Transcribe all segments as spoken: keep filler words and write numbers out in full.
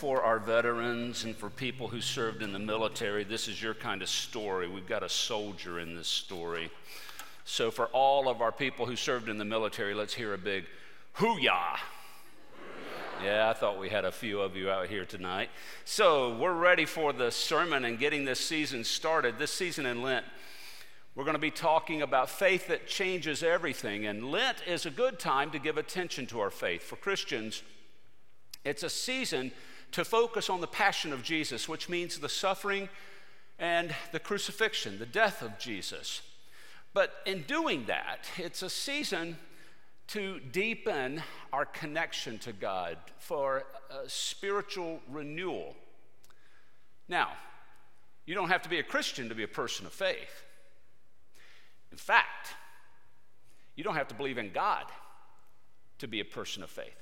for our veterans and for people who served in the military, this is your kind of story. We've got a soldier in this story. So for all of our people who served in the military, let's hear a big hoo-yah. Yeah, I thought we had a few of you out here tonight. So we're ready for the sermon and getting this season started. This season in Lent, we're going to be talking about faith that changes everything. And Lent is a good time to give attention to our faith. For Christians, it's a season to focus on the passion of Jesus, which means the suffering and the crucifixion, the death of Jesus. But in doing that, it's a season to deepen our connection to God, for a spiritual renewal. Now, you don't have to be a Christian to be a person of faith. In fact, you don't have to believe in God to be a person of faith.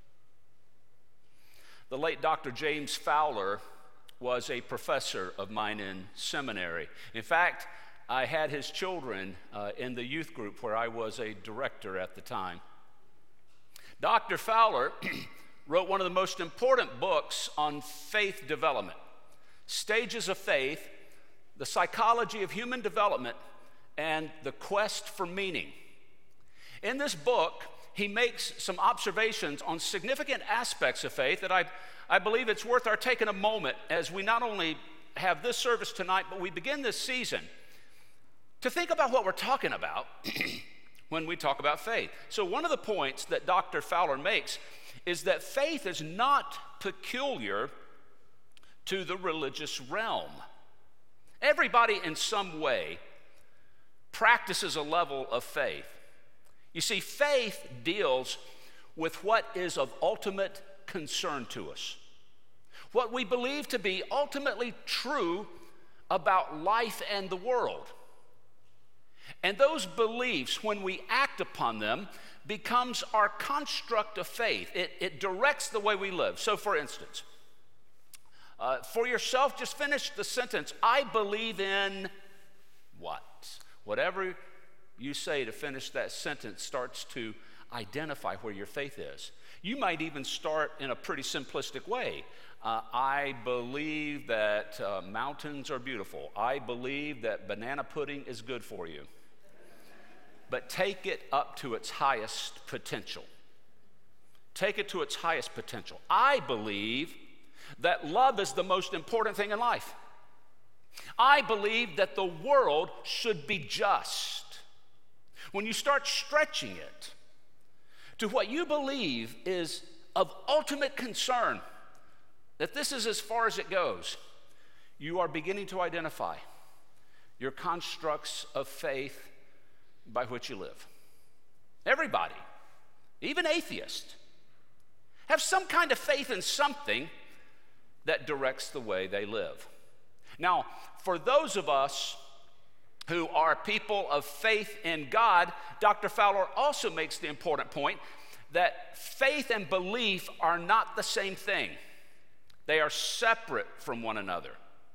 The late Doctor James Fowler was a professor of mine in seminary. In fact, I had his children uh, in the youth group where I was a director at the time. Doctor Fowler wrote one of the most important books on faith development, Stages of Faith, the Psychology of Human Development, and the Quest for Meaning. In this book, he makes some observations on significant aspects of faith that I, I believe it's worth our taking a moment as we not only have this service tonight, but we begin this season to think about what we're talking about when we talk about faith. So one of the points that Doctor Fowler makes is that faith is not peculiar to the religious realm. Everybody in some way practices a level of faith. You see, faith deals with what is of ultimate concern to us, what we believe to be ultimately true about life and the world. And those beliefs, when we act upon them, becomes our construct of faith. It, it directs the way we live. So for instance, uh, for yourself, just finish the sentence, I believe in what? Whatever you say to finish that sentence starts to identify where your faith is. You might even start in a pretty simplistic way. Uh, I believe that uh, mountains are beautiful. I believe that banana pudding is good for you. But take it up to its highest potential. Take it to its highest potential. I believe that love is the most important thing in life. I believe that the world should be just. When you start stretching it to what you believe is of ultimate concern, that this is as far as it goes, you are beginning to identify your constructs of faith by which you live. Everybody, even atheists, have some kind of faith in something that directs the way they live. Now, for those of us who are people of faith in God, Doctor Fowler also makes the important point that faith and belief are not the same thing. They are separate from one another.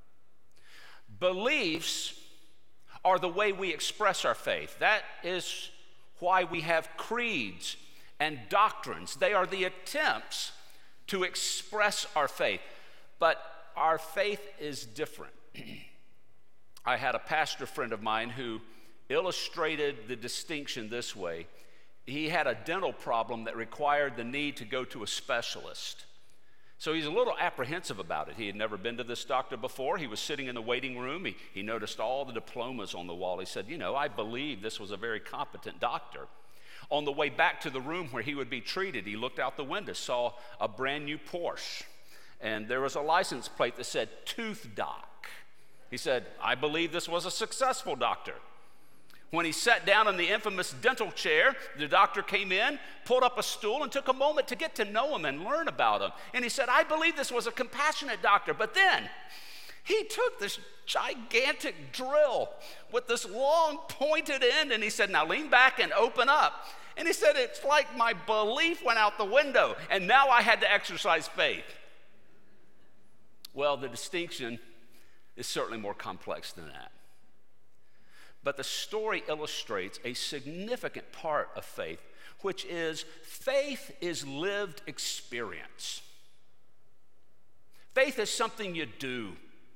Beliefs are the way we express our faith. That is why we have creeds and doctrines. They are the attempts to express our faith. But our faith is different. I had a pastor friend of mine who illustrated the distinction this way. He had a dental problem that required the need to go to a specialist. So he's a little apprehensive about it. He had never been to this doctor before. He was sitting in the waiting room. He, he noticed all the diplomas on the wall. He said, you know, I believe this was a very competent doctor. On the way back to the room where he would be treated, he looked out the window, saw a brand new Porsche, and there was a license plate that said Tooth Doc. He said, I believe this was a successful doctor. When he sat down in the infamous dental chair, the doctor came in, pulled up a stool, and took a moment to get to know him and learn about him. And he said, I believe this was a compassionate doctor. But then he took this gigantic drill with this long pointed end, and he said, now lean back and open up. And he said, it's like my belief went out the window, and now I had to exercise faith. Well, the distinction is certainly more complex than that. But the story illustrates a significant part of faith, which is faith is lived experience. Faith is something you do.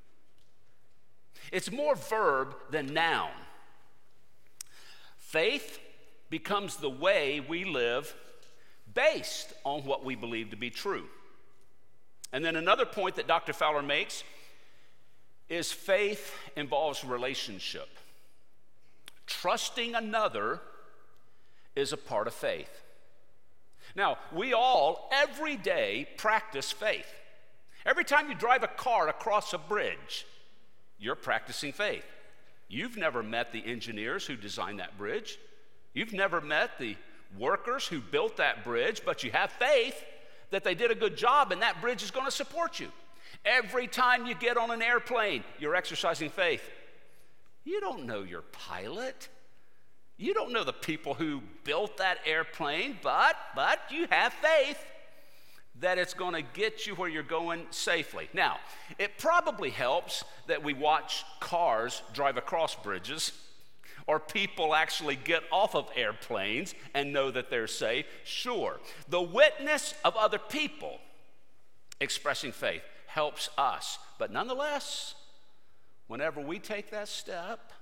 It's more verb than noun. Faith becomes the way we live based on what we believe to be true. And then another point that Doctor Fowler makes is faith involves relationship. Trusting another is a part of faith. Now, we all, every day, practice faith. Every time you drive a car across a bridge, you're practicing faith. You've never met the engineers who designed that bridge. You've never met the workers who built that bridge, but you have faith that they did a good job and that bridge is going to support you. Every time you get on an airplane, you're exercising faith. You don't know your pilot. You don't know the people who built that airplane, but, but you have faith that it's going to get you where you're going safely. Now, it probably helps that we watch cars drive across bridges, or people actually get off of airplanes and know that they're safe. Sure, the witness of other people expressing faith helps us. But nonetheless, whenever we take that step,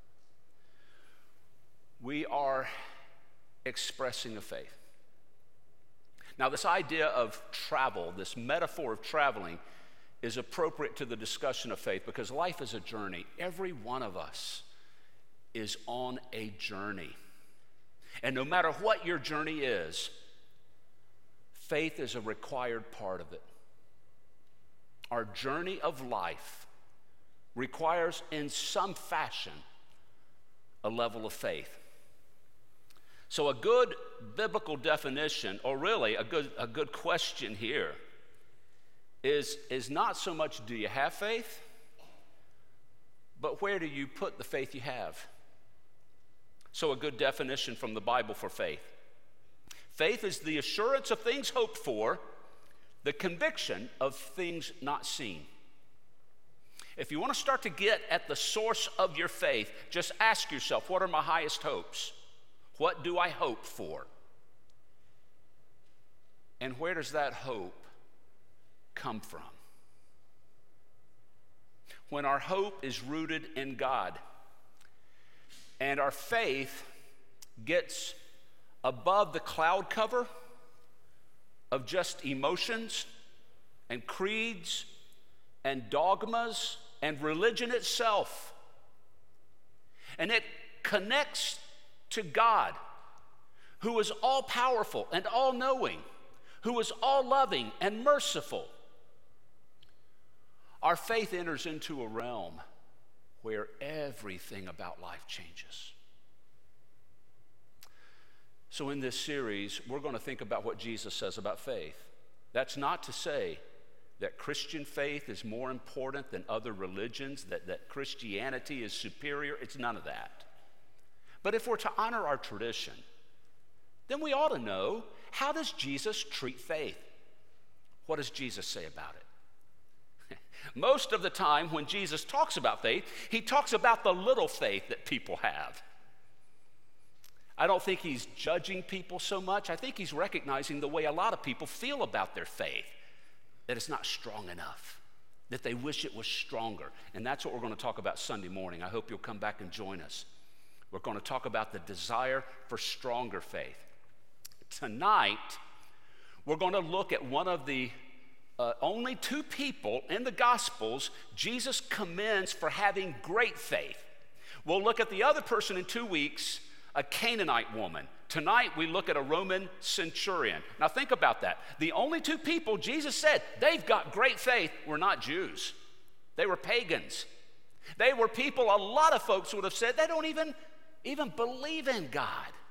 we are expressing a faith. Now, this idea of travel, this metaphor of traveling, is appropriate to the discussion of faith because life is a journey. Every one of us is on a journey. And no matter what your journey is, faith is a required part of it. Our journey of life requires, in some fashion, a level of faith. So a good biblical definition, or really a good, a good question here, is, is not so much do you have faith, but where do you put the faith you have? So a good definition from the Bible for faith. Faith is the assurance of things hoped for, the conviction of things not seen. If you want to start to get at the source of your faith, just ask yourself, what are my highest hopes? What do I hope for? And where does that hope come from? When our hope is rooted in God and our faith gets above the cloud cover of just emotions and creeds and dogmas and religion itself, and it connects to God, who is all-powerful and all-knowing, who is all-loving and merciful, our faith enters into a realm where everything about life changes. So in this series, we're going to think about what Jesus says about faith. That's not to say that Christian faith is more important than other religions, that, that Christianity is superior. It's none of that. But if we're to honor our tradition, then we ought to know, how does Jesus treat faith? What does Jesus say about it? Most of the time when Jesus talks about faith, he talks about the little faith that people have. I don't think he's judging people so much. I think he's recognizing the way a lot of people feel about their faith, that it's not strong enough, that they wish it was stronger. And that's what we're going to talk about Sunday morning. I hope you'll come back and join us. We're going to talk about the desire for stronger faith. Tonight, we're going to look at one of the uh, only two people in the Gospels Jesus commends for having great faith. We'll look at the other person in two weeks, a Canaanite woman. Tonight, we look at a Roman centurion. Now think about that. The only two people Jesus said, they've got great faith, were not Jews. They were pagans. They were people a lot of folks would have said, they don't even even believe in God.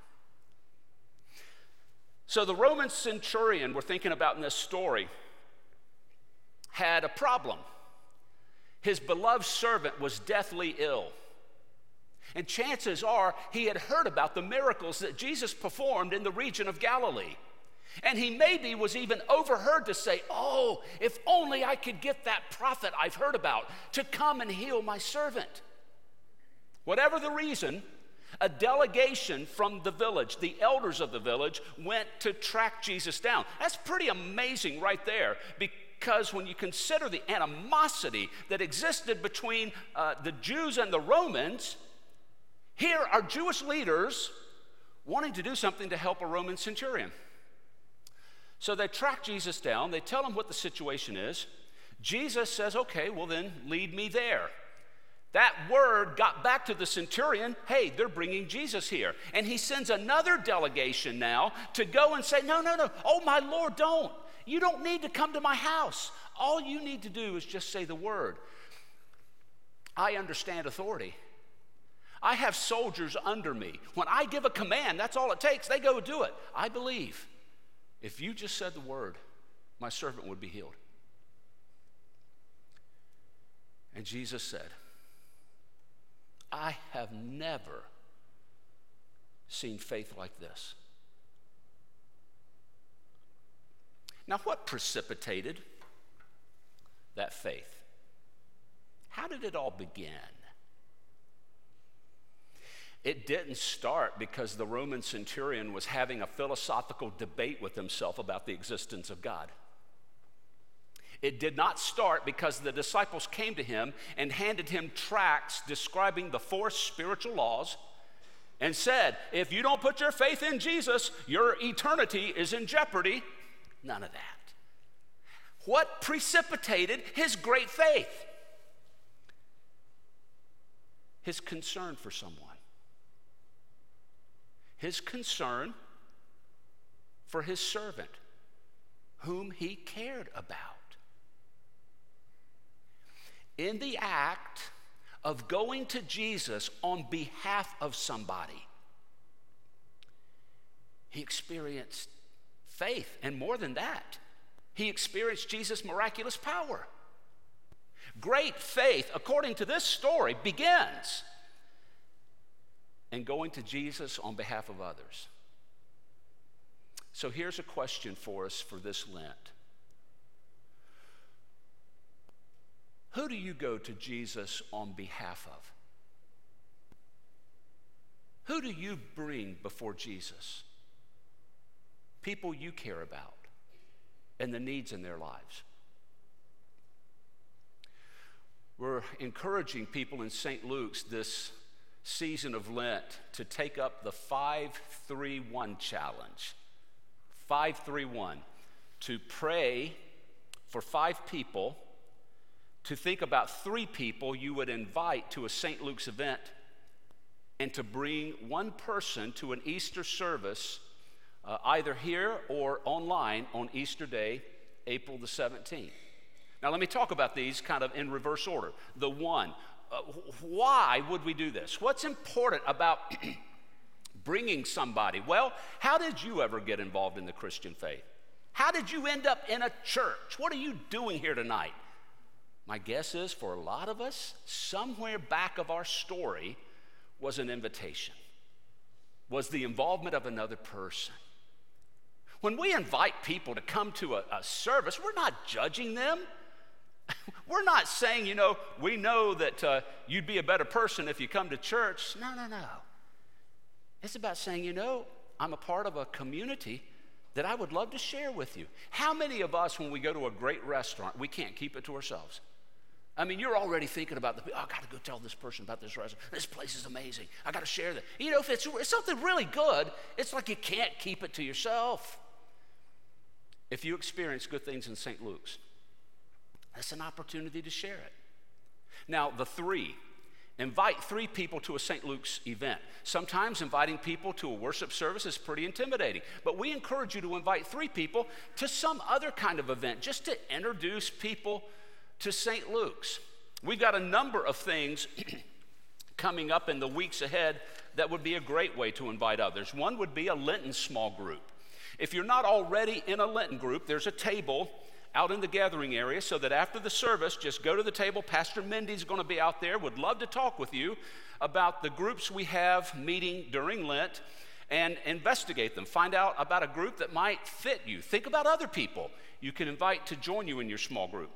So the Roman centurion we're thinking about in this story had a problem. His beloved servant was deathly ill. And chances are he had heard about the miracles that Jesus performed in the region of Galilee. And he maybe was even overheard to say, oh, if only I could get that prophet I've heard about to come and heal my servant. Whatever the reason, a delegation from the village, the elders of the village, went to track Jesus down. That's pretty amazing right there, because when you consider the animosity that existed between uh, the Jews and the Romans, here are Jewish leaders wanting to do something to help a Roman centurion. So they track Jesus down. They tell him what the situation is. Jesus says, okay, well then lead me there. That word got back to the centurion, hey, they're bringing Jesus here. And he sends another delegation now to go and say, no, no, no, oh my Lord, don't. You don't need to come to my house. All you need to do is just say the word. I understand authority. I have soldiers under me. When I give a command, that's all it takes. They go do it. I believe if you just said the word, my servant would be healed. And Jesus said, I have never seen faith like this. Now, what precipitated that faith? How did it all begin? It didn't start because the Roman centurion was having a philosophical debate with himself about the existence of God. It did not start because the disciples came to him and handed him tracts describing the four spiritual laws and said, if you don't put your faith in Jesus, your eternity is in jeopardy. None of that. What precipitated his great faith? His concern for someone. His concern for his servant, whom he cared about. In the act of going to Jesus on behalf of somebody, he experienced faith, and more than that, he experienced Jesus' miraculous power. Great faith, according to this story, begins in going to Jesus on behalf of others. So here's a question for us for this Lent. Who do you go to Jesus on behalf of? Who do you bring before Jesus? People you care about and the needs in their lives. We're encouraging people in Saint Luke's this season of Lent to take up the five three one challenge. five three one. To pray for five people, to think about three people you would invite to a Saint Luke's event, and to bring one person to an Easter service, uh, either here or online on Easter Day, April the seventeenth. Now let me talk about these kind of in reverse order. The one, uh, why would we do this? What's important about bringing somebody? Well, how did you ever get involved in the Christian faith? How did you end up in a church? What are you doing here tonight? My guess is for a lot of us, somewhere back of our story was an invitation, was the involvement of another person. When we invite people to come to a, a service, we're not judging them. We're not saying, you know, we know that uh, you'd be a better person if you come to church. No, no, no. It's about saying, you know, I'm a part of a community that I would love to share with you. How many of us, when we go to a great restaurant, we can't keep it to ourselves? I mean, you're already thinking about the, oh, I got to go tell this person about this restaurant. This place is amazing. I got to share that. You know, if it's, it's something really good, it's like you can't keep it to yourself. If you experience good things in Saint Luke's, that's an opportunity to share it. Now, the three. Invite three people to a Saint Luke's event. Sometimes inviting people to a worship service is pretty intimidating, but we encourage you to invite three people to some other kind of event just to introduce people to Saint Luke's. We've got a number of things coming up in the weeks ahead that would be a great way to invite others. One would be a Lenten small group. If you're not already in a Lenten group, there's a table out in the gathering area so that after the service, just go to the table. Pastor Mindy's going to be out there. Would love to talk with you about the groups we have meeting during Lent and investigate them. Find out about a group that might fit you. Think about other people you can invite to join you in your small group.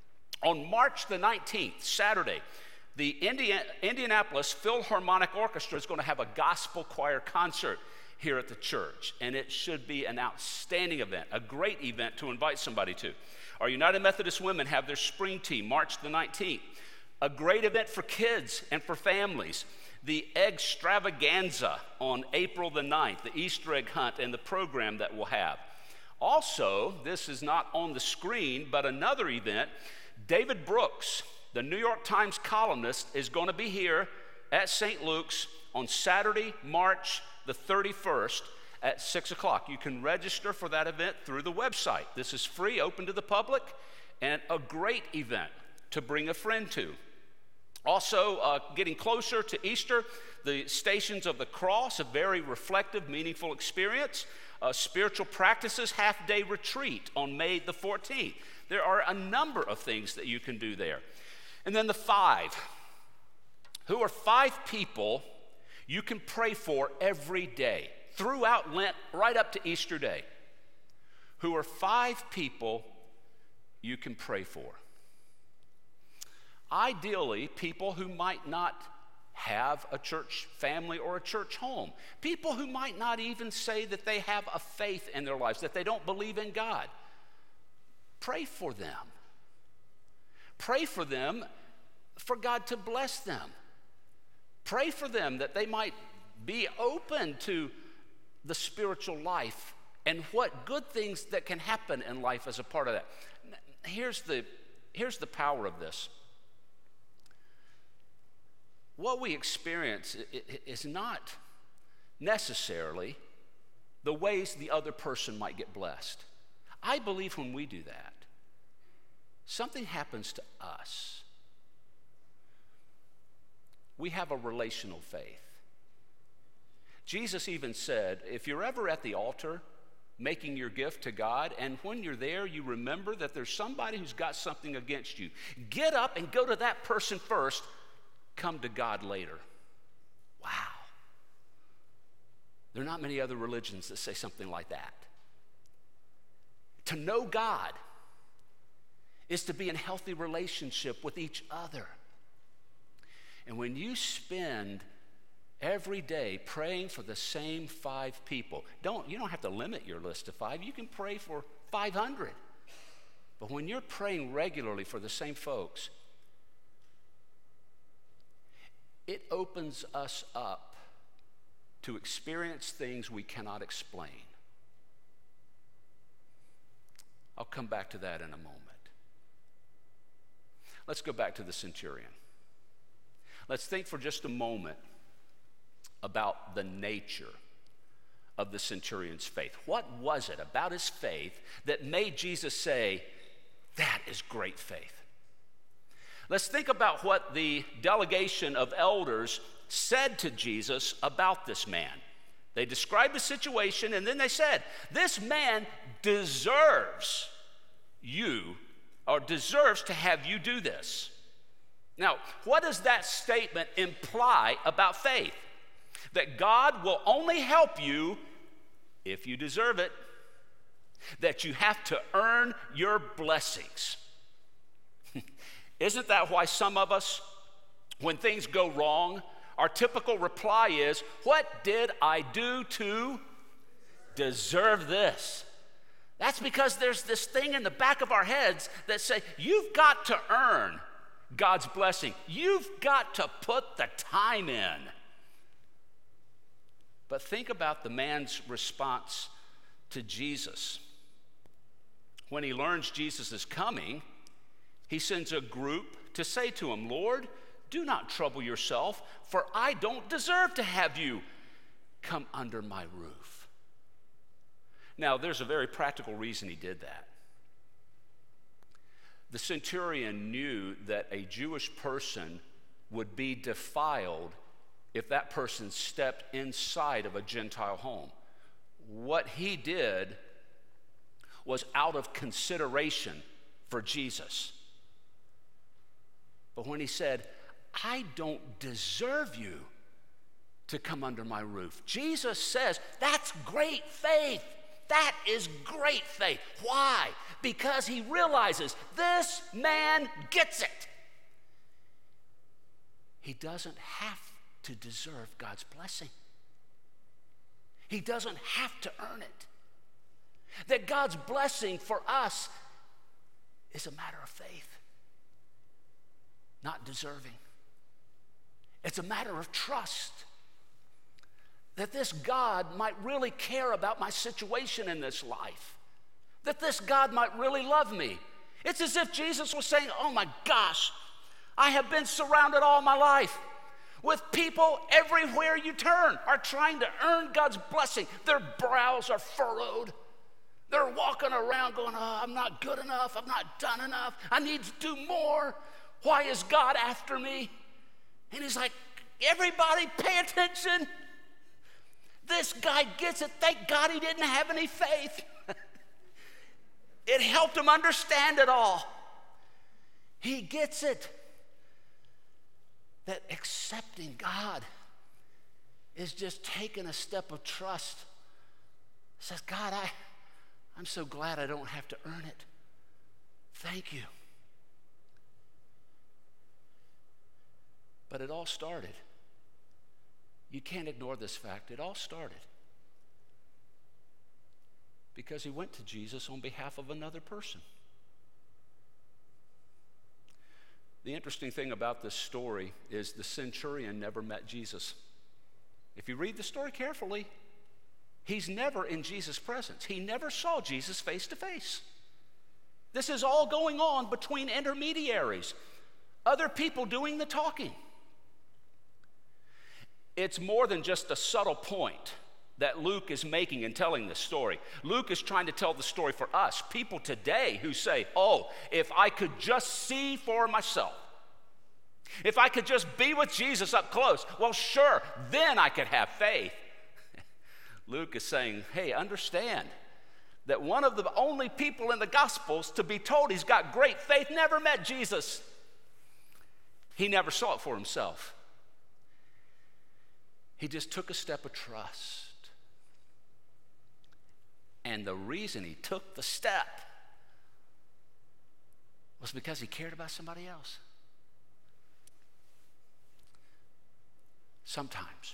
On March the nineteenth, Saturday, the Indiana, Indianapolis Philharmonic Orchestra is going to have a gospel choir concert here at the church, and it should be an outstanding event, a great event to invite somebody to. Our United Methodist Women have their spring tea, March the nineteenth. A great event for kids and for families. The Eggstravaganza on April the ninth, the Easter egg hunt and the program that we'll have. Also, this is not on the screen, but another event, David Brooks, the New York Times columnist, is going to be here at Saint Luke's on Saturday, March the thirty-first at six o'clock. You can register for that event through the website. This is free, open to the public, and a great event to bring a friend to. Also, uh, getting closer to Easter, the Stations of the Cross, a very reflective, meaningful experience. Uh, spiritual practices half-day retreat on May the fourteenth. There are a number of things that you can do there. And then the five. Who are five people you can pray for every day throughout Lent, right up to Easter Day? Who are five people you can pray for? Ideally, people who might not have a church family or a church home. People who might not even say that they have a faith in their lives, that they don't believe in God. Pray for them. Pray for them for God to bless them. Pray for them that they might be open to the spiritual life and what good things that can happen in life as a part of that. Here's the, here's the power of this. What we experience is not necessarily the ways the other person might get blessed. I believe when we do that, something happens to us. We have a relational faith. Jesus even said, if you're ever at the altar making your gift to God, and when you're there, you remember that there's somebody who's got something against you, get up and go to that person first. Come to God later. Wow. There are not many other religions that say something like that. To know God is to be in healthy relationship with each other. And when you spend every day praying for the same five people, don't, you don't have to limit your list to five. You can pray for five hundred. But when you're praying regularly for the same folks, it opens us up to experience things we cannot explain. I'll come back to that in a moment. Let's go back to the centurion. Let's think for just a moment about the nature of the centurion's faith. What was it about his faith that made Jesus say, that is great faith? Let's think about what the delegation of elders said to Jesus about this man. They described the situation, and then they said, this man deserves you, or deserves to have you do this. Now, what does that statement imply about faith? That God will only help you if you deserve it. That you have to earn your blessings. Isn't that why some of us, when things go wrong, our typical reply is, what did I do to deserve this? That's because there's this thing in the back of our heads that say, you've got to earn God's blessing. You've got to put the time in. But think about the man's response to Jesus. When he learns Jesus is coming, he sends a group to say to him, Lord, do not trouble yourself, for I don't deserve to have you come under my roof. Now, there's a very practical reason he did that. The centurion knew that a Jewish person would be defiled if that person stepped inside of a Gentile home. What he did was out of consideration for Jesus. But when he said, I don't deserve you to come under my roof, Jesus says, that's great faith. That is great faith. Why? Because he realizes this man gets it. He doesn't have to deserve God's blessing. He doesn't have to earn it. That God's blessing for us is a matter of faith, not deserving. It's a matter of trust that this God might really care about my situation in this life, that this God might really love me. It's as if Jesus was saying, oh my gosh, I have been surrounded all my life with people everywhere you turn are trying to earn God's blessing. Their brows are furrowed. They're walking around going, oh, I'm not good enough. I'm not done enough. I need to do more. Why is God after me? And he's like, everybody pay attention. This guy gets it. Thank God he didn't have any faith. It helped him understand it all. He gets it. That accepting God is just taking a step of trust. Says, God, I, I'm so glad I don't have to earn it. Thank you. But it all started. You can't ignore this fact. It all started because he went to Jesus on behalf of another person. The interesting thing about this story is the centurion never met Jesus. If you read the story carefully, he's never in Jesus' presence. He never saw Jesus face to face. This is all going on between intermediaries, other people doing the talking. It's more than just a subtle point that Luke is making in telling this story. Luke is trying to tell the story for us, people today who say, oh, if I could just see for myself, if I could just be with Jesus up close, well, sure, then I could have faith. Luke is saying, hey, understand that one of the only people in the Gospels to be told he's got great faith never met Jesus. He never saw it for himself. He just took a step of trust. And the reason he took the step was because he cared about somebody else. Sometimes,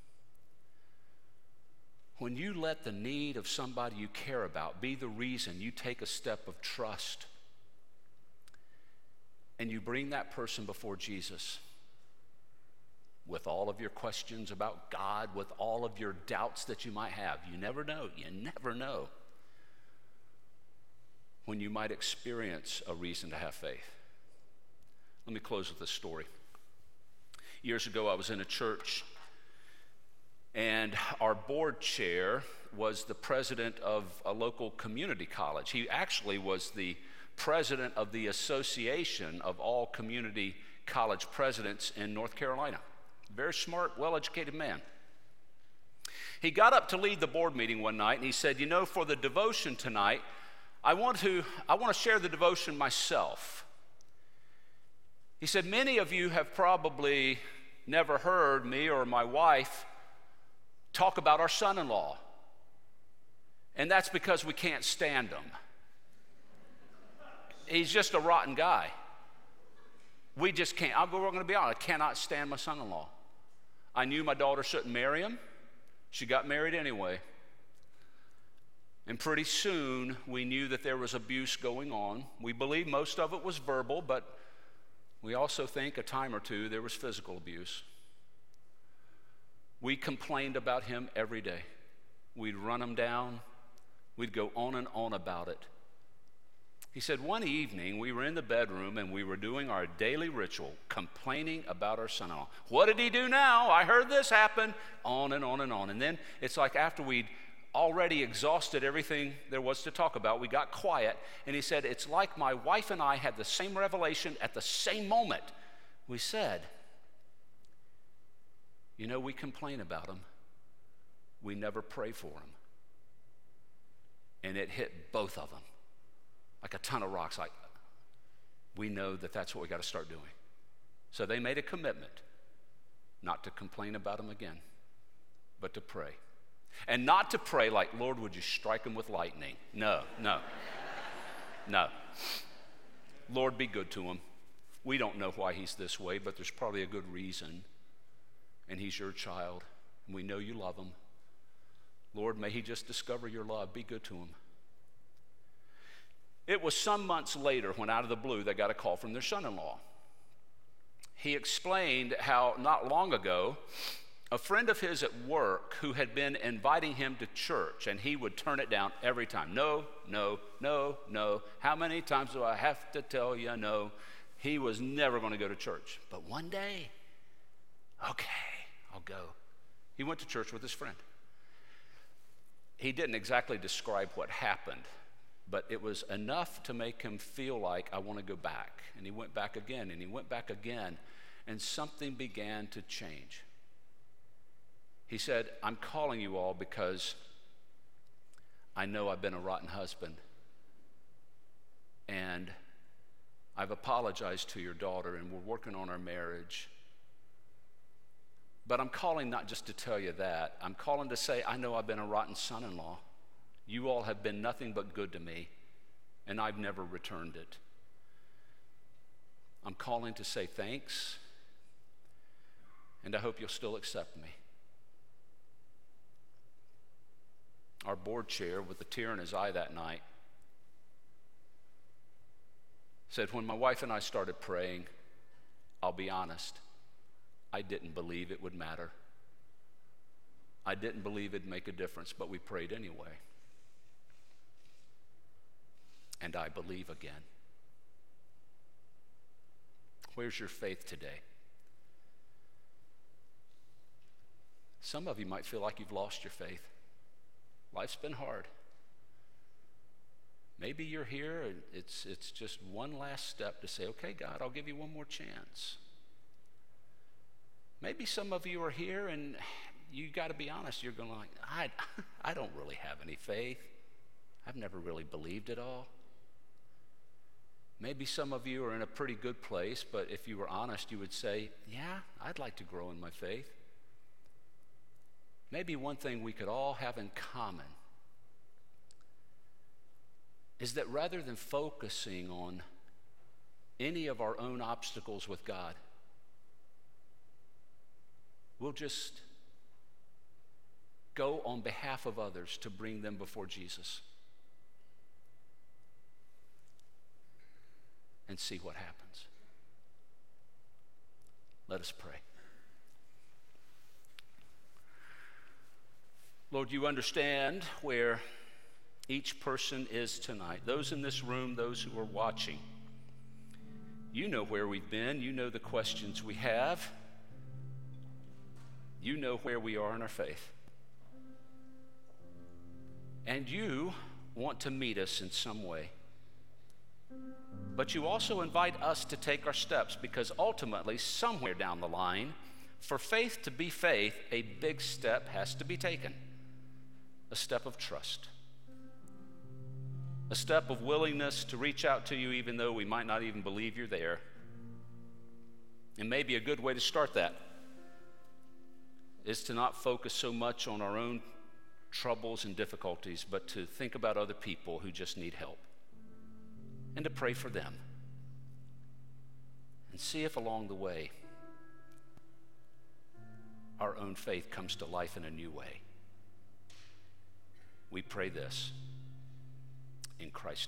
when you let the need of somebody you care about be the reason you take a step of trust and you bring that person before Jesus with all of your questions about God, with all of your doubts that you might have, you never know, you never know when you might experience a reason to have faith. Let me close with this story. Years ago, I was in a church, and our board chair was the president of a local community college. He actually was the president of the Association of all community college presidents in North Carolina. Very smart, well-educated man. He got up to lead the board meeting one night, and he said, you know, for the devotion tonight, I want to, I want to share the devotion myself. He said, many of you have probably never heard me or my wife talk about our son-in-law, and that's because we can't stand him. He's just a rotten guy. We just can't. I'm going to be honest, I cannot stand my son-in-law. I knew my daughter shouldn't marry him. She got married anyway. And pretty soon, we knew that there was abuse going on. We believe most of it was verbal, but we also think a time or two there was physical abuse. We complained about him every day. We'd run him down. We'd go on and on about it. He said, one evening, we were in the bedroom and we were doing our daily ritual, complaining about our son-in-law. What did he do now? I heard this happen. On and on and on. And then it's like after we'd already exhausted everything there was to talk about, we got quiet. And he said, it's like my wife and I had the same revelation at the same moment. We said, you know, we complain about him. We never pray for him. And it hit both of them. Like a ton of rocks, like, we know that that's what we got to start doing. So they made a commitment not to complain about him again, but to pray. And not to pray like, Lord, would you strike him with lightning? No, no, no. Lord, be good to him. We don't know why he's this way, but there's probably a good reason. And he's your child, and we know you love him. Lord, may he just discover your love. Be good to him. It was some months later when out of the blue they got a call from their son-in-law. He explained how not long ago, a friend of his at work who had been inviting him to church, and he would turn it down every time. No, no, no, no. How many times do I have to tell you no? He was never going to go to church. But one day, okay, I'll go. He went to church with his friend. He didn't exactly describe what happened, but it was enough to make him feel like, I want to go back. And he went back again, and he went back again, and something began to change. He said, I'm calling you all because I know I've been a rotten husband, and I've apologized to your daughter, and we're working on our marriage. But I'm calling not just to tell you that. I'm calling to say, I know I've been a rotten son-in-law. You all have been nothing but good to me, and I've never returned it. I'm calling to say thanks, and I hope you'll still accept me. Our board chair, with a tear in his eye that night, said, when my wife and I started praying, I'll be honest, I didn't believe it would matter. I didn't believe it'd make a difference, but we prayed anyway. And I believe again. Where's your faith today? Some of you might feel like you've lost your faith. Life's been hard. Maybe you're here and it's, it's just one last step to say, okay, God, I'll give you one more chance. Maybe some of you are here and you got to be honest. You're going like, I, I don't really have any faith. I've never really believed it all. Maybe some of you are in a pretty good place, but if you were honest, you would say, yeah, I'd like to grow in my faith. Maybe one thing we could all have in common is that rather than focusing on any of our own obstacles with God, we'll just go on behalf of others to bring them before Jesus and see what happens. Let us pray. Lord, you understand where each person is tonight. Those in this room, those who are watching. You know where we've been. You know the questions we have. You know where we are in our faith. And you want to meet us in some way. But you also invite us to take our steps, because ultimately, somewhere down the line, for faith to be faith, a big step has to be taken. A step of trust. A step of willingness to reach out to you even though we might not even believe you're there. And maybe a good way to start that is to not focus so much on our own troubles and difficulties, but to think about other people who just need help and to pray for them and see if along the way our own faith comes to life in a new way. We pray this in Christ's name.